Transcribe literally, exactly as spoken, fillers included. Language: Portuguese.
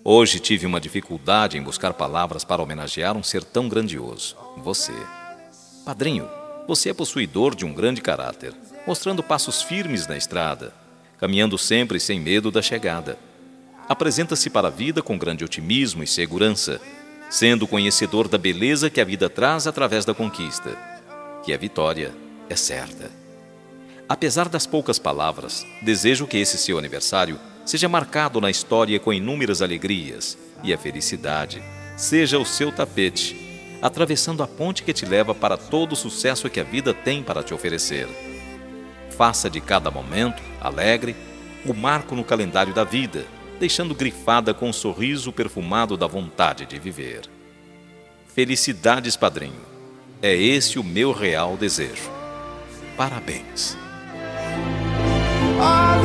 Hoje tive uma dificuldade em buscar palavras para homenagear um ser tão grandioso, você. Padrinho, você é possuidor de um grande caráter, mostrando passos firmes na estrada, caminhando sempre sem medo da chegada. Apresenta-se para a vida com grande otimismo e segurança, sendo conhecedor da beleza que a vida traz através da conquista, que a vitória é certa. Apesar das poucas palavras, desejo que esse seu aniversário seja marcado na história com inúmeras alegrias e a felicidade seja o seu tapete, atravessando a ponte que te leva para todo o sucesso que a vida tem para te oferecer. Faça de cada momento alegre o marco no calendário da vida, deixando grifada com um sorriso perfumado da vontade de viver. Felicidades, padrinho. É esse o meu real desejo. Parabéns. Ah!